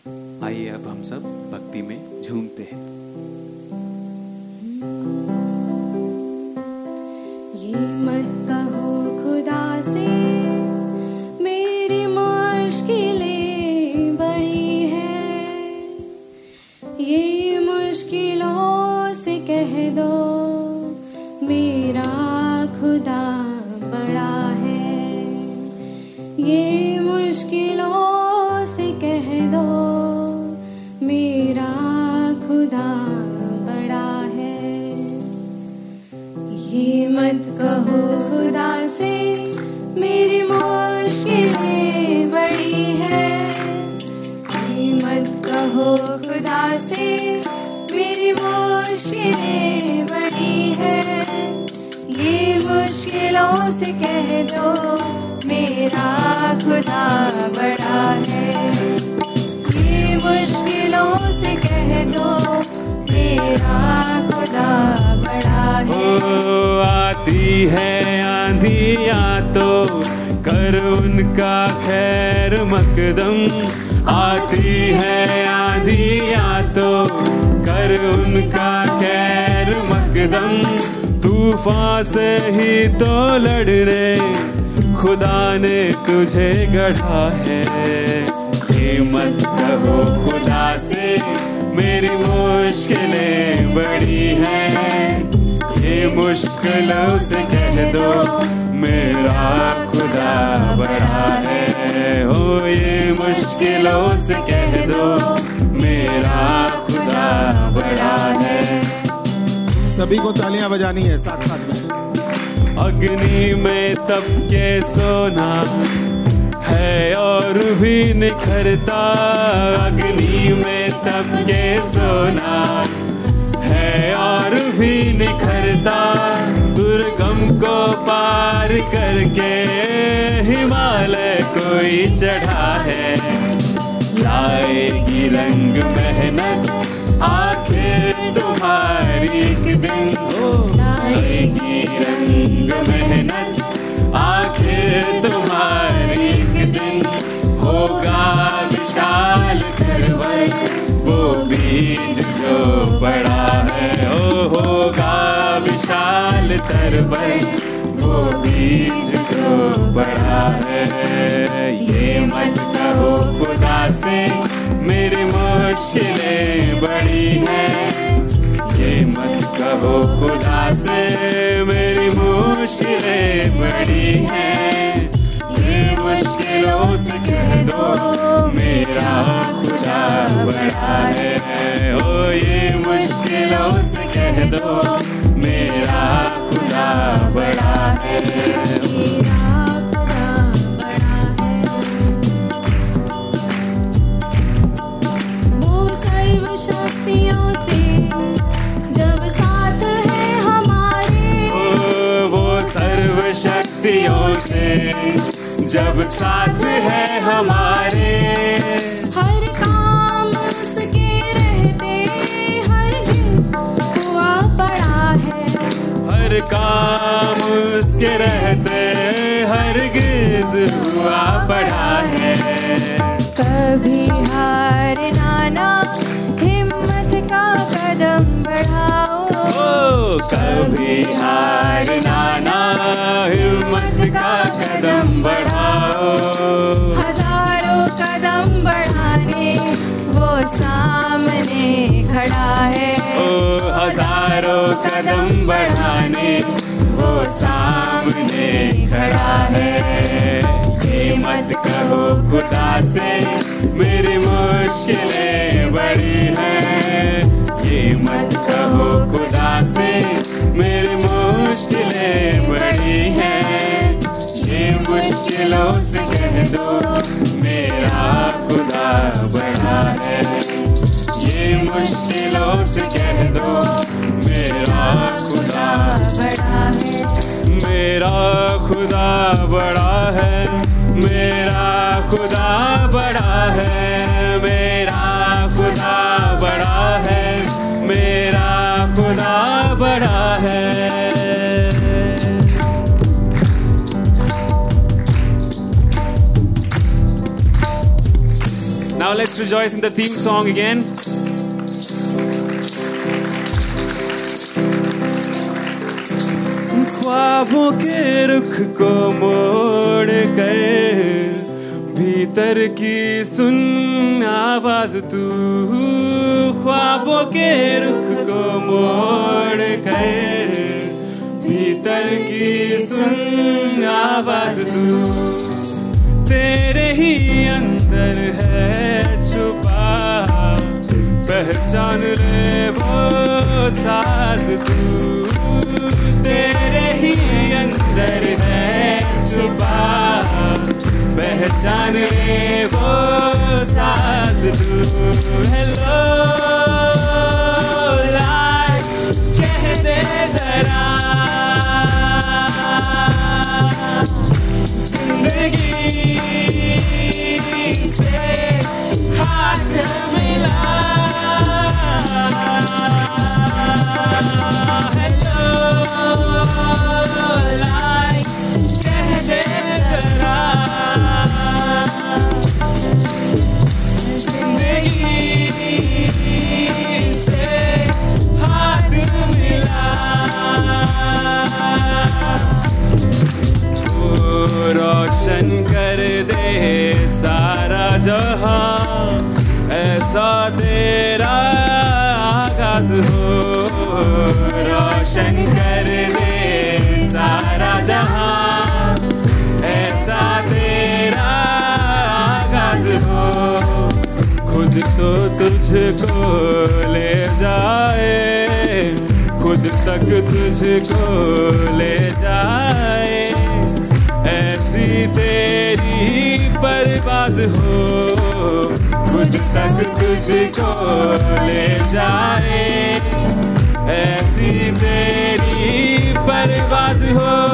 आइए अब हम सब भक्ति में झूमते हैं। ये मत कहो खुदा से मेरी मुश्किलें बड़ी हैं, ये मुश्किलों से कह दो मेरा खुदा बड़ा है। ये मुश्किलों से कह दो मेरा खुदा बड़ा है। ये मत कहो खुदा से मेरी मुश्किलें बड़ी है, ये मत कहो खुदा से मेरी मुश्किलें बड़ी है। ये मुश्किलों से कह दो मेरा खुदा बड़ा है। ये मुश्किलों से कह दो मेरा खुदा बड़ा है। आती है आंधियाँ तो कर उनका खैर मकदम, आती है आंधियाँ तो कर उनका खैर मकदम। तूफान से ही तो लड़ने खुदा ने तुझे गढ़ा है। हिम्मत कहो खुदा से मेरी मुश्किलें बड़ी हैं, ये मुश्किलों से कह दो मेरा खुदा बड़ा है। हो ये मुश्किलों से कह दो मेरा खुदा बड़ा है। सभी को तालियां बजानी है साथ साथ में। अग्नि में तप के सोना है और भी निखरता, अग्नि में तप के सोना है और भी निखरता। दुर्गम को पार करके हिमालय कोई चढ़ा है। लाएगी रंग मेहनत आखिर तुम्हारी एक दिन, लाएगी रंग मेहनत आखिर तुम्हारी एक दिन। होगा विशाल तरवर वो बीज जो पड़ा है, होगा विशाल तरवर वो बीज जो पड़ा है। ये मत कहो खुदा से मेरी मुश्किलें बड़ी हैं, ये मत कहो खुदा से मेरी मुश्किलें बड़ी हैं। ये मुश्किलों से कह दो मेरा खुदा बड़ा है। ओ ये मुश्किलों से कह दो मेरा खुदा बड़ा है। मेरा खुदा बड़ा है। वो सर्वशक्तियों से जब साथ है हमारे, वो सर्वशक्तियों से जब साथ है हमारे। हर काम उसके रहते हरगिज़ हुआ पड़ा है। हर काम उसके रहते हरगिज़ हुआ पड़ा है। कभी हारना ना हिम्मत का कदम बढ़ाओ, कभी हारना ना हिम्मत का कदम बढ़ाओ। हजारों कदम बढ़ाने वो सामने खड़ा है। हजारों कदम बढ़ाने वो सामने खड़ा है। ये मत कहो खुदा से मेरी मुश्किलें बड़ी हैं, ये मत कहो खुदा से मेरी मुश्किलें बड़ी हैं। ये मुश्किलों से कह दो मेरा खुदा बड़ा है। ये मुश्किलों से कह दो मेरा खुदा बड़ा है। मेरा खुदा बड़ा है, मेरा खुदा बड़ा है, मेरा खुदा बड़ा है, मेरा खुदा बड़ा है। Now let's rejoice in the theme song again. ख्वाबों के रुख को मोड़ कर भीतर की सुन आवाज तू, ख्वाबों के रुख को मोड़ कर भीतर की सुन आवाज तू, तेरे ही अंदर है छुपा पहचान ले वो साज तू, तेरे ही अंदर है छुपा पहचान ले वो साज तू। हेलो लाइफ कह दे जरा जिंदगी से हाथ मिला, रोशन कर दे सारा जहां, ऐसा तेरा आगाज हो, रोशन कर दे सारा जहां, ऐसा तेरा आगाज हो, खुद तो तुझको ले जाए, खुद तक तुझको ले जाए, ऐसी तेरी परवाज़ हो, खुद तक तुझको ले जाए, ऐसी तेरी परवाज़ हो।